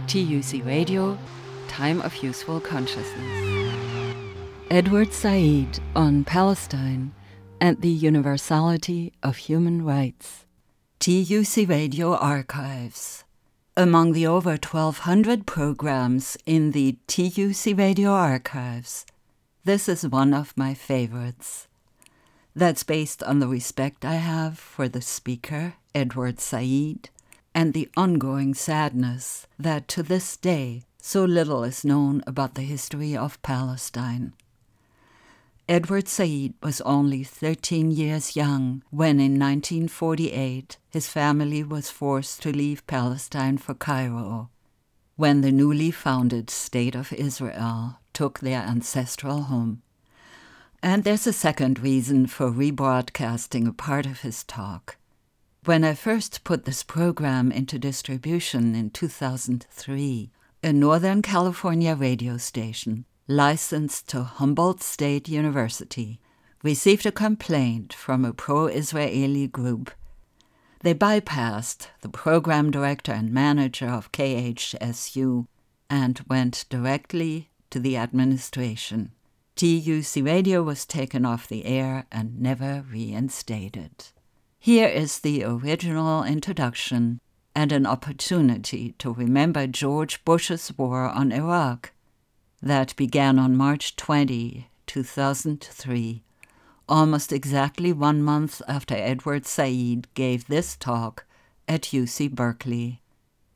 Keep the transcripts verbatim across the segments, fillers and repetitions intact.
T U C Radio, Time of Useful Consciousness. Edward Said on Palestine and the Universality of Human Rights. T U C Radio Archives. Among the over twelve hundred programs in the T U C Radio Archives, this is one of my favorites. That's based on the respect I have for the speaker, Edward Said, and the ongoing sadness that to this day so little is known about the history of Palestine. Edward Said was only thirteen years young when in nineteen forty-eight his family was forced to leave Palestine for Cairo, when the newly founded State of Israel took their ancestral home. And there's a second reason for rebroadcasting a part of his talk. When I first put this program into distribution in two thousand three, a Northern California radio station licensed to Humboldt State University received a complaint from a pro-Israeli group. They bypassed the program director and manager of K H S U and went directly to the administration. T U C Radio was taken off the air and never reinstated. Here is the original introduction and an opportunity to remember George Bush's war on Iraq that began on March twentieth, two thousand three, almost exactly one month after Edward Said gave this talk at U C Berkeley.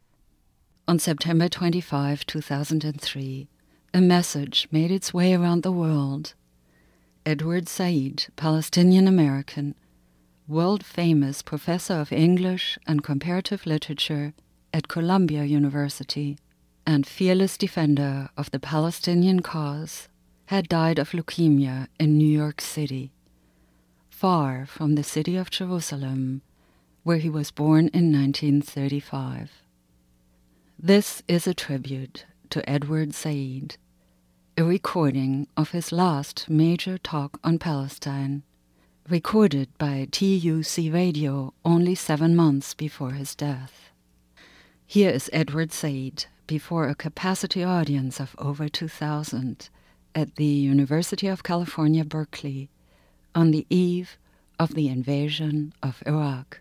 On September twenty-fifth, two thousand three, a message made its way around the world. Edward Said, Palestinian-American, world-famous professor of English and comparative literature at Columbia University, and fearless defender of the Palestinian cause, had died of leukemia in New York City, far from the city of Jerusalem, where he was born in nineteen thirty-five. This is a tribute to Edward Said, a recording of his last major talk on Palestine, recorded by T U C Radio only seven months before his death. Here is Edward Said before a capacity audience of over two thousand at the University of California, Berkeley, on the eve of the invasion of Iraq.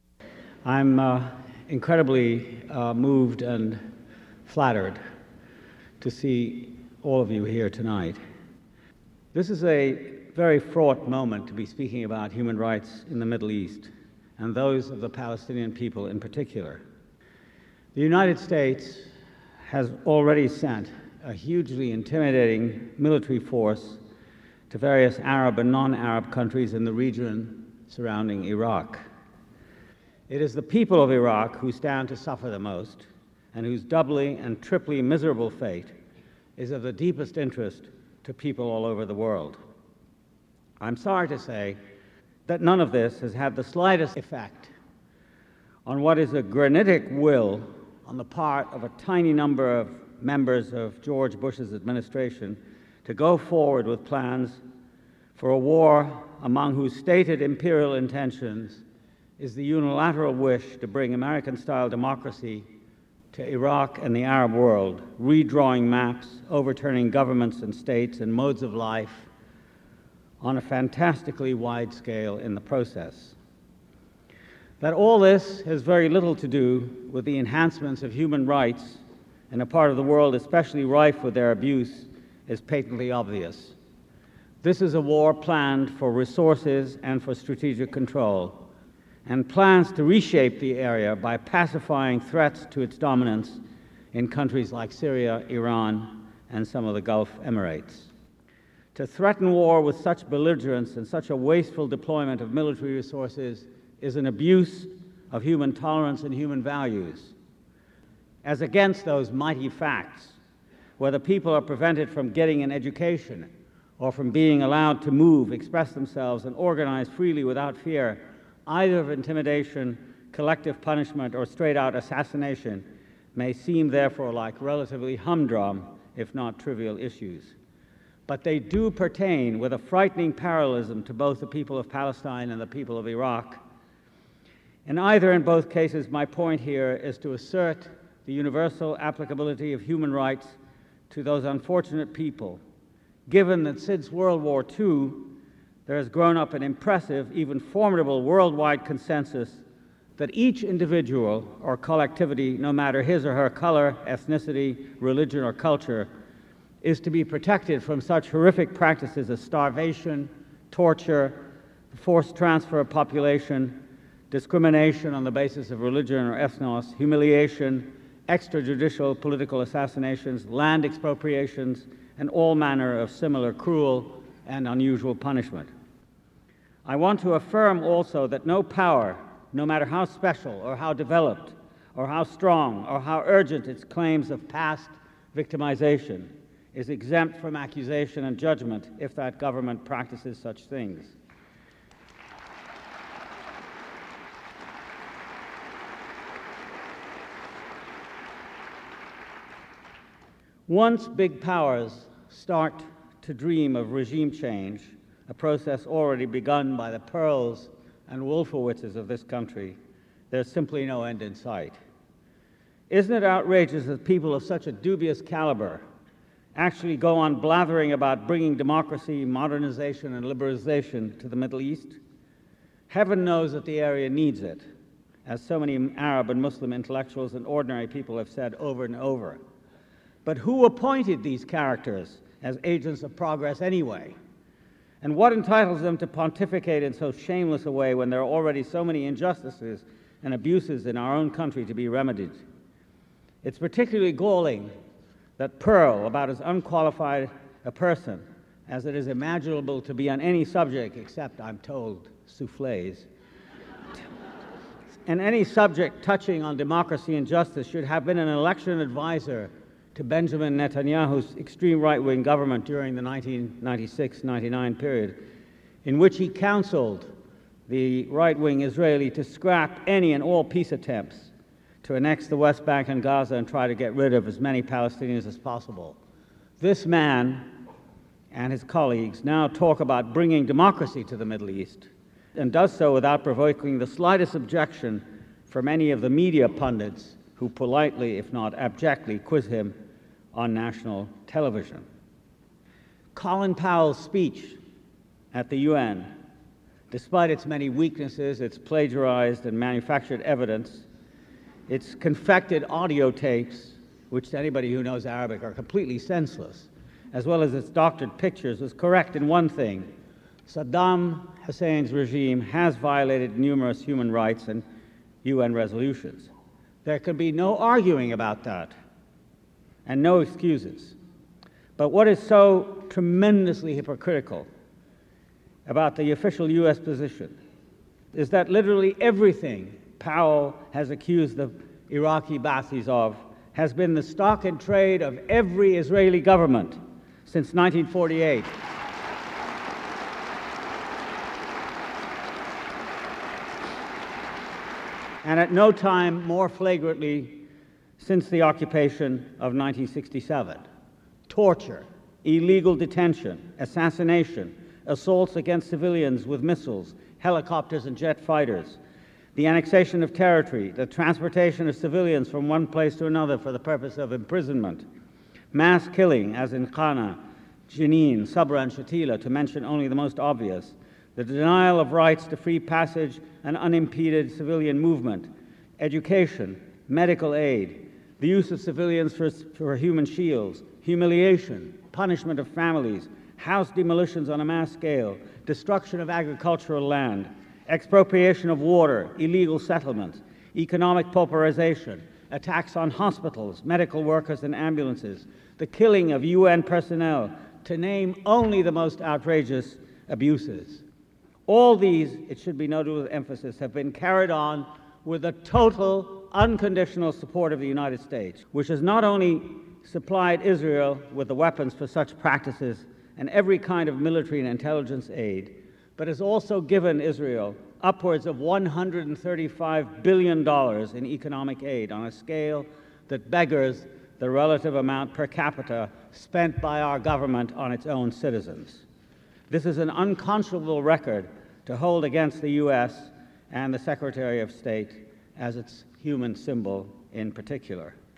I'm uh, incredibly uh, moved and flattered to see all of you here tonight. This is a very fraught moment to be speaking about human rights in the Middle East, and those of the Palestinian people in particular. The United States has already sent a hugely intimidating military force to various Arab and non-Arab countries in the region surrounding Iraq. It is the people of Iraq who stand to suffer the most, and whose doubly and triply miserable fate is of the deepest interest to people all over the world. I'm sorry to say that none of this has had the slightest effect on what is a granitic will on the part of a tiny number of members of George Bush's administration to go forward with plans for a war among whose stated imperial intentions is the unilateral wish to bring American-style democracy to Iraq and the Arab world, redrawing maps, overturning governments and states and modes of life on a fantastically wide scale in the process. That all this has very little to do with the enhancements of human rights in a part of the world especially rife with their abuse is patently obvious. This is a war planned for resources and for strategic control, and plans to reshape the area by pacifying threats to its dominance in countries like Syria, Iran, and some of the Gulf Emirates. To threaten war with such belligerence and such a wasteful deployment of military resources is an abuse of human tolerance and human values, as against those mighty facts where the people are prevented from getting an education or from being allowed to move, express themselves, and organize freely without fear either of intimidation, collective punishment, or straight-out assassination, may seem therefore like relatively humdrum, if not trivial issues. But they do pertain with a frightening parallelism to both the people of Palestine and the people of Iraq. In either and both cases, my point here is to assert the universal applicability of human rights to those unfortunate people, given that since World War Two, there has grown up an impressive, even formidable worldwide consensus that each individual or collectivity, no matter his or her color, ethnicity, religion, or culture, is to be protected from such horrific practices as starvation, torture, forced transfer of population, discrimination on the basis of religion or ethnos, humiliation, extrajudicial political assassinations, land expropriations, and all manner of similar cruel and unusual punishment. I want to affirm also that no power, no matter how special or how developed or how strong or how urgent its claims of past victimization, is exempt from accusation and judgment if that government practices such things. Once big powers start to dream of regime change, a process already begun by the Pearls and Wolfowitzes of this country, there's simply no end in sight. Isn't it outrageous that people of such a dubious caliber actually go on blathering about bringing democracy, modernization, and liberalization to the Middle East? Heaven knows that the area needs it, as so many Arab and Muslim intellectuals and ordinary people have said over and over. But who appointed these characters as agents of progress anyway? And what entitles them to pontificate in so shameless a way when there are already so many injustices and abuses in our own country to be remedied? It's particularly galling that Pearl, about as unqualified a person as it is imaginable to be on any subject except, I'm told, soufflés, and any subject touching on democracy and justice, should have been an election advisor to Benjamin Netanyahu's extreme right-wing government during the nineteen ninety-six ninety-nine period, in which he counseled the right-wing Israeli to scrap any and all peace attempts to annex the West Bank and Gaza and try to get rid of as many Palestinians as possible. This man and his colleagues now talk about bringing democracy to the Middle East, and does so without provoking the slightest objection from any of the media pundits who politely, if not abjectly, quiz him on national television. Colin Powell's speech at the U N, despite its many weaknesses, its plagiarized and manufactured evidence, its confected audio tapes, which to anybody who knows Arabic are completely senseless, as well as its doctored pictures, was correct in one thing: Saddam Hussein's regime has violated numerous human rights and U N resolutions. There can be no arguing about that, and no excuses. But what is so tremendously hypocritical about the official U S position is that literally everything Powell has accused the Iraqi Ba'athis of has been the stock and trade of every Israeli government since nineteen forty-eight. And at no time more flagrantly since the occupation of nineteen sixty-seven. Torture, illegal detention, assassination, assaults against civilians with missiles, helicopters and jet fighters, the annexation of territory, the transportation of civilians from one place to another for the purpose of imprisonment, mass killing, as in Qana, Jenin, Sabra, and Shatila, to mention only the most obvious, the denial of rights to free passage and unimpeded civilian movement, education, medical aid, the use of civilians for, for human shields, humiliation, punishment of families, house demolitions on a mass scale, destruction of agricultural land, expropriation of water, illegal settlements, economic pauperization, attacks on hospitals, medical workers and ambulances, the killing of U N personnel, to name only the most outrageous abuses. All these, it should be noted with emphasis, have been carried on with the total unconditional support of the United States, which has not only supplied Israel with the weapons for such practices and every kind of military and intelligence aid, but has also given Israel upwards of one hundred thirty-five billion dollars in economic aid on a scale that beggars the relative amount per capita spent by our government on its own citizens. This is an unconscionable record to hold against the U S and the Secretary of State as its human symbol in particular.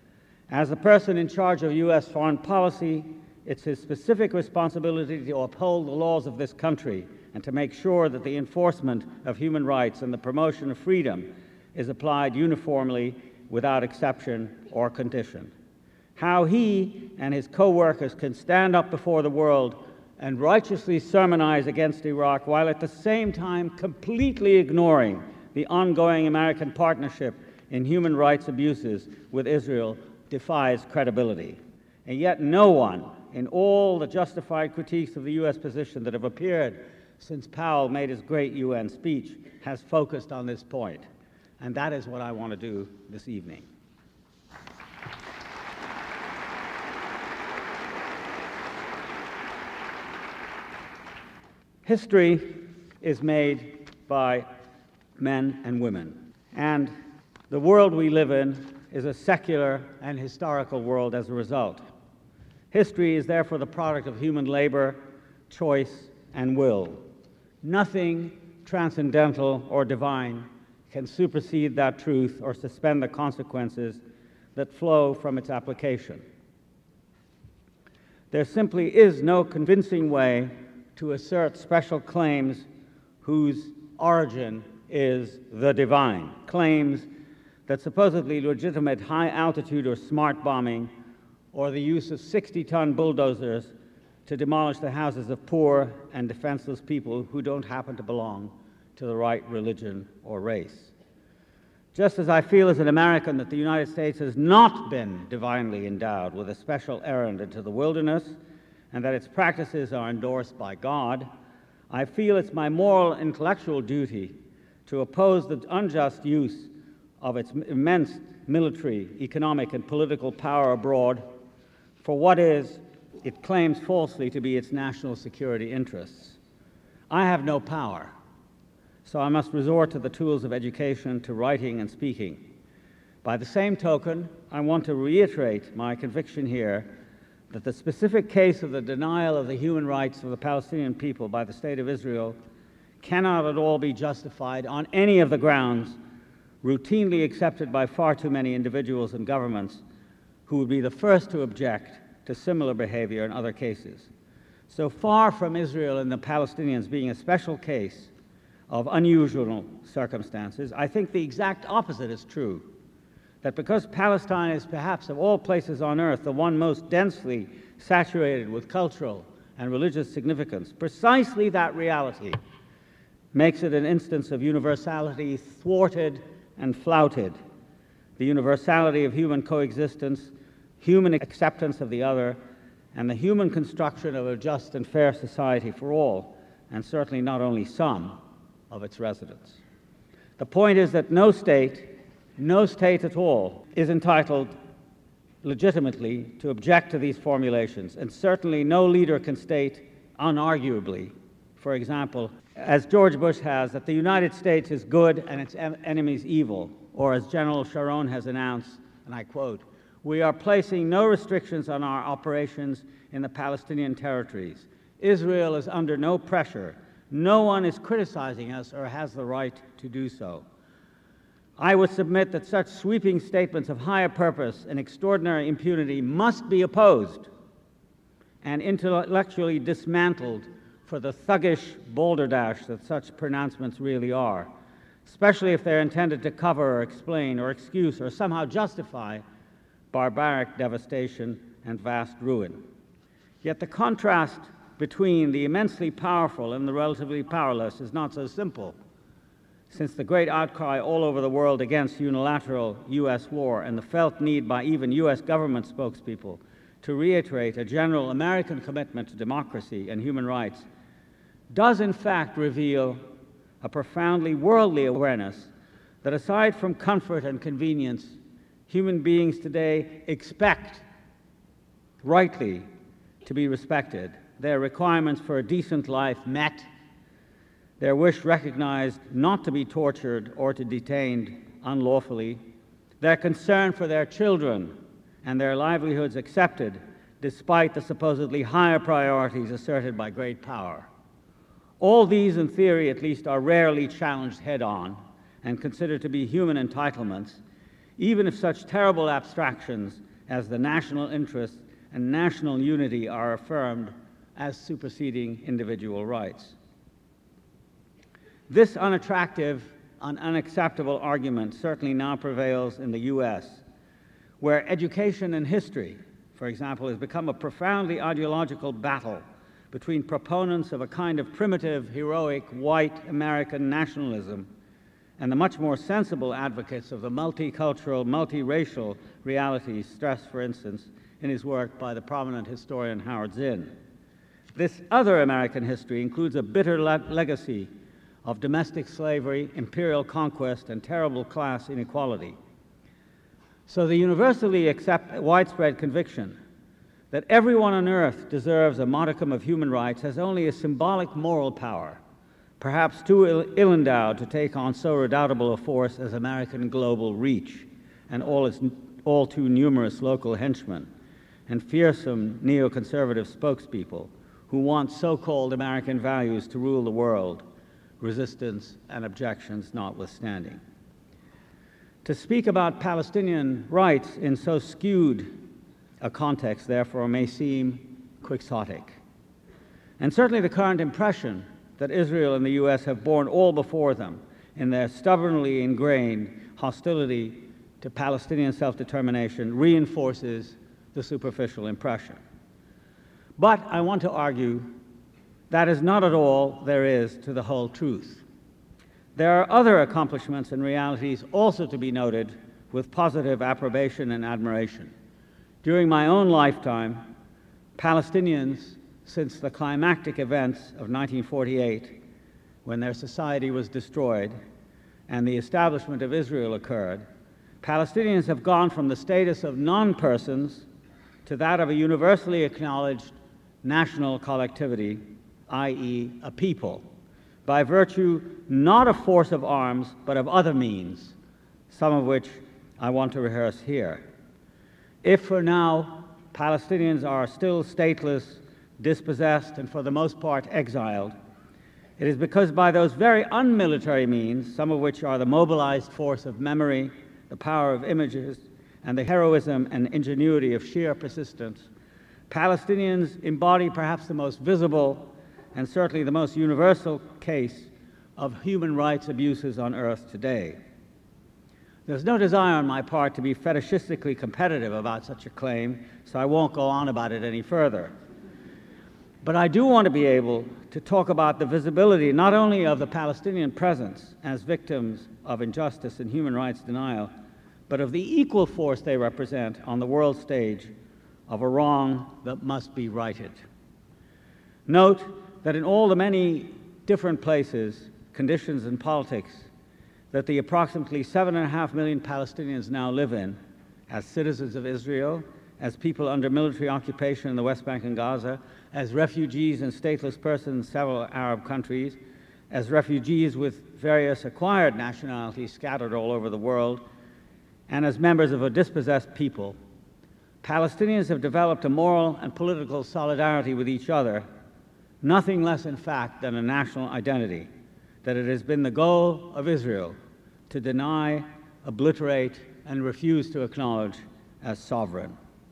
As the person in charge of U S foreign policy, it's his specific responsibility to uphold the laws of this country and to make sure that the enforcement of human rights and the promotion of freedom is applied uniformly without exception or condition. How he and his co-workers can stand up before the world and righteously sermonize against Iraq while at the same time completely ignoring the ongoing American partnership in human rights abuses with Israel defies credibility. And yet no one, in all the justified critiques of the U S position that have appeared since Powell made his great U N speech, has focused on this point. And that is what I want to do this evening. History is made by men and women, and the world we live in is a secular and historical world as a result. History is therefore the product of human labor, choice, and will. Nothing transcendental or divine can supersede that truth or suspend the consequences that flow from its application. There simply is no convincing way to assert special claims whose origin is the divine, claims that supposedly legitimate high-altitude or smart bombing or the use of sixty-ton bulldozers to demolish the houses of poor and defenseless people who don't happen to belong to the right religion or race. Just as I feel as an American that the United States has not been divinely endowed with a special errand into the wilderness and that its practices are endorsed by God, I feel it's my moral and intellectual duty to oppose the unjust use of its immense military, economic, and political power abroad for what is, it claims falsely, to be its national security interests. I have no power, so I must resort to the tools of education, to writing and speaking. By the same token, I want to reiterate my conviction here that the specific case of the denial of the human rights of the Palestinian people by the State of Israel cannot at all be justified on any of the grounds routinely accepted by far too many individuals and governments who would be the first to object to similar behavior in other cases. So far from Israel and the Palestinians being a special case of unusual circumstances, I think the exact opposite is true. That because Palestine is perhaps of all places on earth the one most densely saturated with cultural and religious significance, precisely that reality makes it an instance of universality thwarted and flouted. The universality of human coexistence, human acceptance of the other, and the human construction of a just and fair society for all, and certainly not only some, of its residents. The point is that no state, no state at all, is entitled legitimately to object to these formulations, and certainly no leader can state unarguably, for example, as George Bush has, that the United States is good and its en- enemies evil, or as General Sharon has announced, and I quote, "We are placing no restrictions on our operations in the Palestinian territories. Israel is under no pressure. No one is criticizing us or has the right to do so." I would submit that such sweeping statements of higher purpose and extraordinary impunity must be opposed and intellectually dismantled for the thuggish balderdash that such pronouncements really are, especially if they're intended to cover or explain or excuse or somehow justify barbaric devastation and vast ruin. Yet the contrast between the immensely powerful and the relatively powerless is not so simple, since the great outcry all over the world against unilateral U S war and the felt need by even U S government spokespeople to reiterate a general American commitment to democracy and human rights does in fact reveal a profoundly worldly awareness that aside from comfort and convenience, human beings today expect, rightly, to be respected, their requirements for a decent life met, their wish recognized not to be tortured or to detained unlawfully, their concern for their children and their livelihoods accepted despite the supposedly higher priorities asserted by great power. All these, in theory at least, are rarely challenged head-on and considered to be human entitlements, even if such terrible abstractions as the national interests and national unity are affirmed as superseding individual rights. This unattractive and unacceptable argument certainly now prevails in the U S, where education and history, for example, has become a profoundly ideological battle between proponents of a kind of primitive, heroic, white American nationalism and the much more sensible advocates of the multicultural, multiracial realities stressed, for instance, in his work by the prominent historian Howard Zinn. This other American history includes a bitter le- legacy of domestic slavery, imperial conquest, and terrible class inequality. So the universally accept, widespread conviction that everyone on earth deserves a modicum of human rights has only a symbolic moral power, perhaps too ill, ill-endowed to take on so redoubtable a force as American global reach and all its all too numerous local henchmen and fearsome neoconservative spokespeople who want so-called American values to rule the world, resistance and objections notwithstanding. To speak about Palestinian rights in so skewed a context, therefore, may seem quixotic. And certainly the current impression that Israel and the U S have borne all before them in their stubbornly ingrained hostility to Palestinian self-determination reinforces the superficial impression. But I want to argue that is not at all there is to the whole truth. There are other accomplishments and realities also to be noted with positive approbation and admiration. During my own lifetime, Palestinians, since the climactic events of nineteen forty-eight, when their society was destroyed and the establishment of Israel occurred, Palestinians have gone from the status of non-persons to that of a universally acknowledged national collectivity, that is a people, by virtue not of force of arms, but of other means, some of which I want to rehearse here. If for now Palestinians are still stateless, dispossessed, and for the most part exiled, it is because by those very unmilitary means, some of which are the mobilized force of memory, the power of images, and the heroism and ingenuity of sheer persistence, Palestinians embody perhaps the most visible and certainly the most universal case of human rights abuses on earth today. There's no desire on my part to be fetishistically competitive about such a claim, so I won't go on about it any further. But I do want to be able to talk about the visibility not only of the Palestinian presence as victims of injustice and human rights denial, but of the equal force they represent on the world stage of a wrong that must be righted. Note that in all the many different places, conditions, and politics that the approximately seven and a half million Palestinians now live in, as citizens of Israel, as people under military occupation in the West Bank and Gaza, as refugees and stateless persons in several Arab countries, as refugees with various acquired nationalities scattered all over the world, and as members of a dispossessed people, Palestinians have developed a moral and political solidarity with each other, nothing less in fact than a national identity, that it has been the goal of Israel to deny, obliterate, and refuse to acknowledge as sovereign.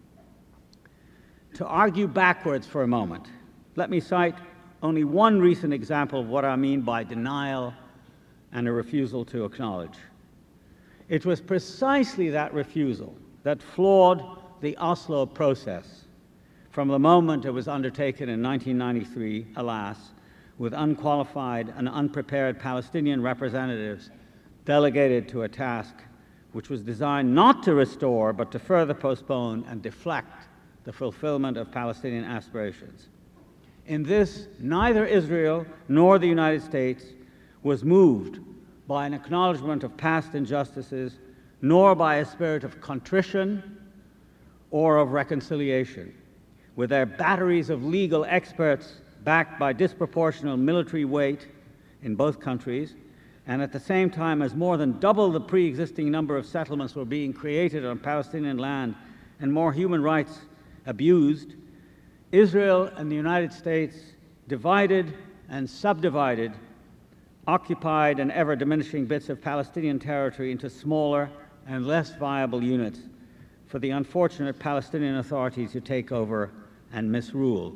To argue backwards for a moment, let me cite only one recent example of what I mean by denial and a refusal to acknowledge. It was precisely that refusal that flawed the Oslo process from the moment it was undertaken in nineteen ninety-three, alas, with unqualified and unprepared Palestinian representatives delegated to a task which was designed not to restore but to further postpone and deflect the fulfillment of Palestinian aspirations. In this, neither Israel nor the United States was moved by an acknowledgement of past injustices, nor by a spirit of contrition or of reconciliation. With their batteries of legal experts backed by disproportional military weight in both countries, and at the same time as more than double the pre-existing number of settlements were being created on Palestinian land and more human rights abused, Israel and the United States divided and subdivided occupied and ever-diminishing bits of Palestinian territory into smaller and less viable units for the unfortunate Palestinian Authority to take over and misrule,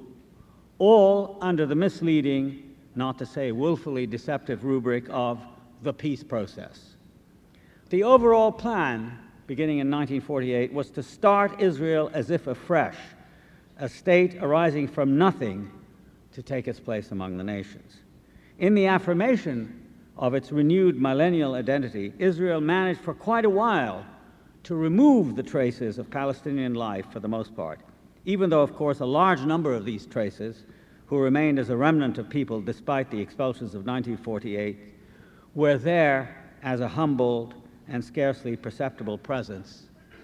all under the misleading, not to say willfully deceptive rubric of the peace process. The overall plan, beginning in nineteen forty-eight, was to start Israel as if afresh, a state arising from nothing to take its place among the nations. In the affirmation of its renewed millennial identity, Israel managed for quite a while to remove the traces of Palestinian life for the most part, even though, of course, a large number of these traces, who remained as a remnant of people despite the expulsions of nineteen forty-eight, were there as a humbled and scarcely perceptible presence,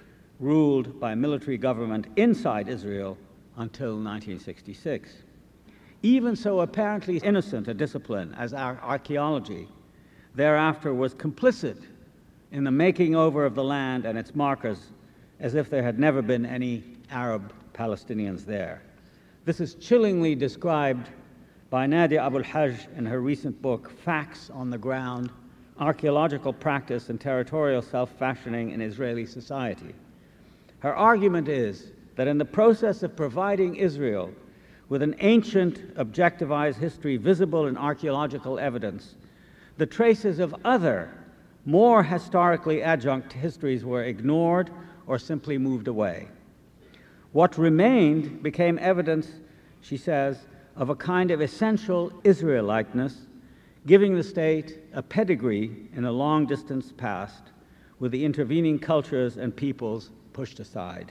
ruled by military government inside Israel until nineteen sixty-six. Even so apparently innocent a discipline as our archaeology thereafter was complicit in the making over of the land and its markers as if there had never been any Arab Palestinians there. This is chillingly described by Nadia Abul-Hajj in her recent book, Facts on the Ground, Archaeological Practice and Territorial Self-Fashioning in Israeli Society. Her argument is that in the process of providing Israel with an ancient, objectivized history visible in archaeological evidence, the traces of other, more historically adjunct histories were ignored or simply moved away. What remained became evidence, she says, of a kind of essential Israeliteness, giving the state a pedigree in a long-distance past, with the intervening cultures and peoples pushed aside.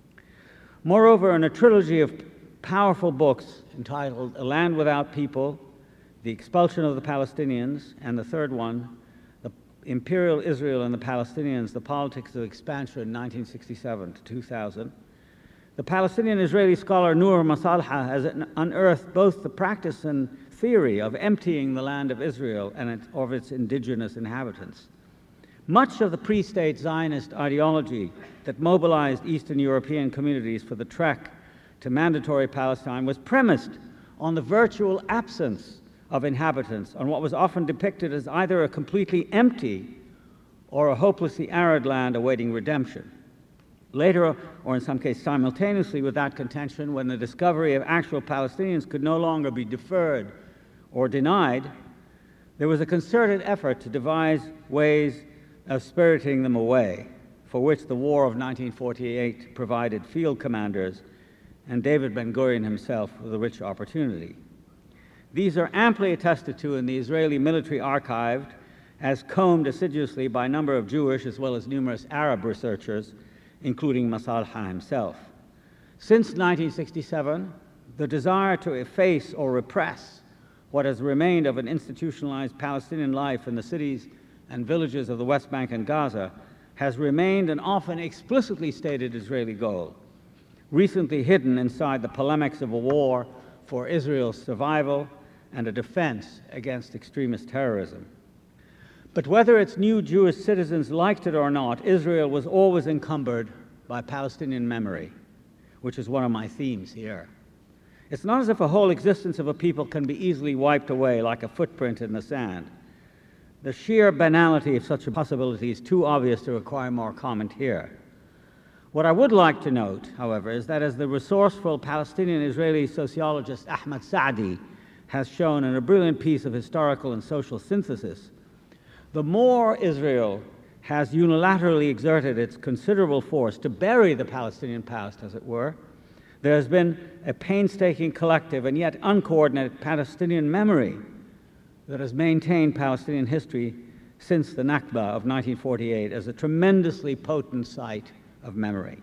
Moreover, in a trilogy of powerful books entitled A Land Without People, The Expulsion of the Palestinians, and the third one, The Imperial Israel and the Palestinians, The Politics of Expansion, nineteen sixty-seven to two thousand, the Palestinian-Israeli scholar Noor Masalha has unearthed both the practice and theory of emptying the land of Israel and its, of its indigenous inhabitants. Much of the pre-state Zionist ideology that mobilized Eastern European communities for the trek to mandatory Palestine was premised on the virtual absence of inhabitants, on what was often depicted as either a completely empty or a hopelessly arid land awaiting redemption. Later, or in some cases simultaneously with that contention, when the discovery of actual Palestinians could no longer be deferred or denied, there was a concerted effort to devise ways of spiriting them away, for which the War of nineteen forty-eight provided field commanders and David Ben-Gurion himself with a rich opportunity. These are amply attested to in the Israeli military archive, as combed assiduously by a number of Jewish as well as numerous Arab researchers, including Masalha himself. Since nineteen sixty-seven, the desire to efface or repress what has remained of an institutionalized Palestinian life in the cities and villages of the West Bank and Gaza has remained an often explicitly stated Israeli goal, recently hidden inside the polemics of a war for Israel's survival and a defense against extremist terrorism. But whether its new Jewish citizens liked it or not, Israel was always encumbered by Palestinian memory, which is one of my themes here. It's not as if a whole existence of a people can be easily wiped away like a footprint in the sand. The sheer banality of such a possibility is too obvious to require more comment here. What I would like to note, however, is that as the resourceful Palestinian-Israeli sociologist Ahmad Saadi has shown in a brilliant piece of historical and social synthesis, the more Israel has unilaterally exerted its considerable force to bury the Palestinian past, as it were, there has been a painstaking collective and yet uncoordinated Palestinian memory that has maintained Palestinian history since the Nakba of nineteen forty-eight as a tremendously potent site of memory.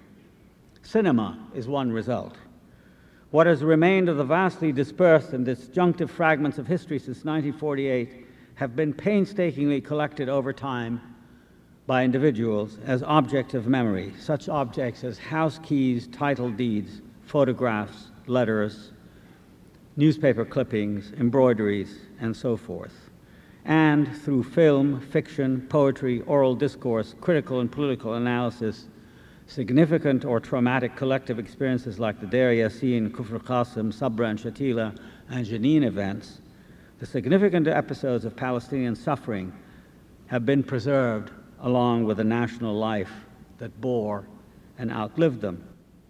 Cinema is one result. What has remained of the vastly dispersed and disjunctive fragments of history since nineteen forty-eight have been painstakingly collected over time by individuals as objects of memory, such objects as house keys, title deeds, photographs, letters, newspaper clippings, embroideries, and so forth. And through film, fiction, poetry, oral discourse, critical and political analysis, significant or traumatic collective experiences like the Deir Yassin, Kufr Qasim, Sabra and Shatila, and Jenin events, the significant episodes of Palestinian suffering have been preserved along with the national life that bore and outlived them.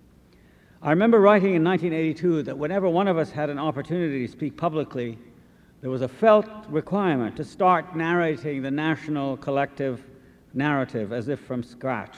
I remember writing in nineteen eighty-two that whenever one of us had an opportunity to speak publicly, there was a felt requirement to start narrating the national collective narrative as if from scratch.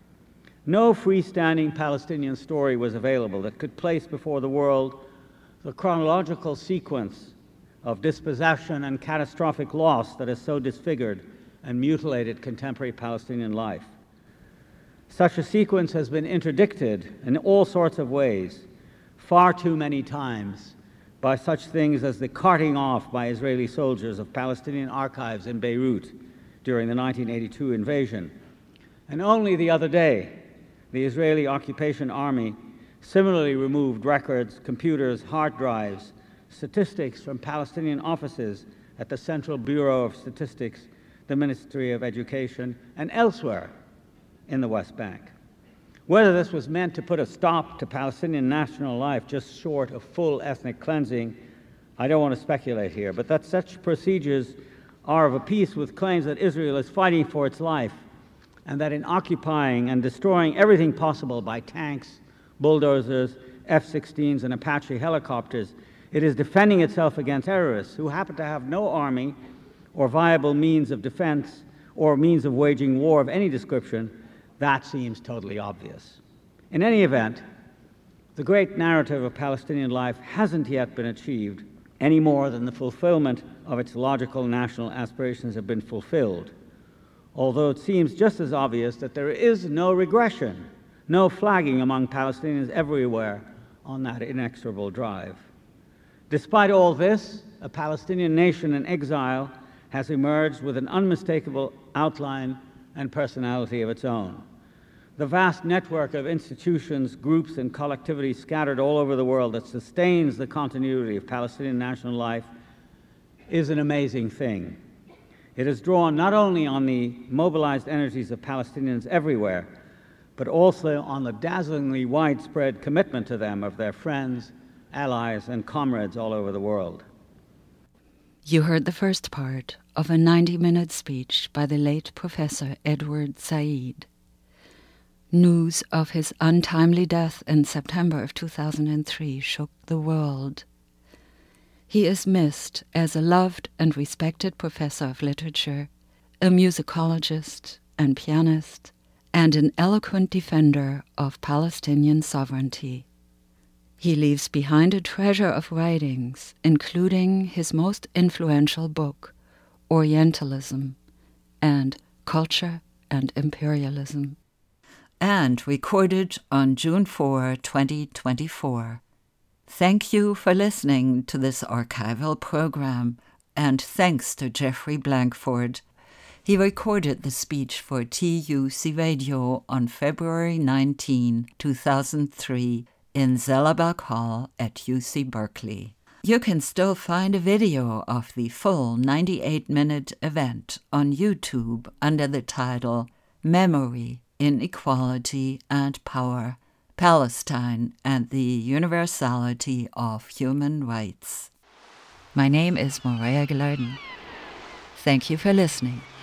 No freestanding Palestinian story was available that could place before the world the chronological sequence of dispossession and catastrophic loss that has so disfigured and mutilated contemporary Palestinian life. Such a sequence has been interdicted in all sorts of ways, far too many times, by such things as the carting off by Israeli soldiers of Palestinian archives in Beirut during the nineteen eighty-two invasion. And only the other day, the Israeli occupation army similarly removed records, computers, hard drives, statistics from Palestinian offices at the Central Bureau of Statistics, the Ministry of Education, and elsewhere in the West Bank. Whether this was meant to put a stop to Palestinian national life just short of full ethnic cleansing, I don't want to speculate here, but that such procedures are of a piece with claims that Israel is fighting for its life, and that in occupying and destroying everything possible by tanks, bulldozers, F sixteens, and Apache helicopters, it is defending itself against terrorists who happen to have no army or viable means of defense or means of waging war of any description. That seems totally obvious. In any event, the great narrative of Palestinian life hasn't yet been achieved any more than the fulfillment of its logical national aspirations have been fulfilled, although it seems just as obvious that there is no regression, no flagging among Palestinians everywhere on that inexorable drive. Despite all this, a Palestinian nation in exile has emerged with an unmistakable outline and personality of its own. The vast network of institutions, groups, and collectivities scattered all over the world that sustains the continuity of Palestinian national life is an amazing thing. It has drawn not only on the mobilized energies of Palestinians everywhere, but also on the dazzlingly widespread commitment to them of their friends, allies, and comrades all over the world. You heard the first part of a ninety-minute speech by the late Professor Edward Said. News of his untimely death in September of two thousand three shook the world. He is missed as a loved and respected professor of literature, a musicologist and pianist, and an eloquent defender of Palestinian sovereignty. He leaves behind a treasure of writings, including his most influential book, Orientalism, and Culture and Imperialism. And recorded on June fourth, twenty twenty-four. Thank you for listening to this archival program, and thanks to Jeffrey Blankford. He recorded the speech for T U C Radio on February nineteenth, two thousand three, in Zellerbach Hall at U C Berkeley. You can still find a video of the full ninety-eight minute event on YouTube under the title Memory, Inequality, and Power, Palestine and the Universality of Human Rights. My name is Morea Gelarden. Thank you for listening.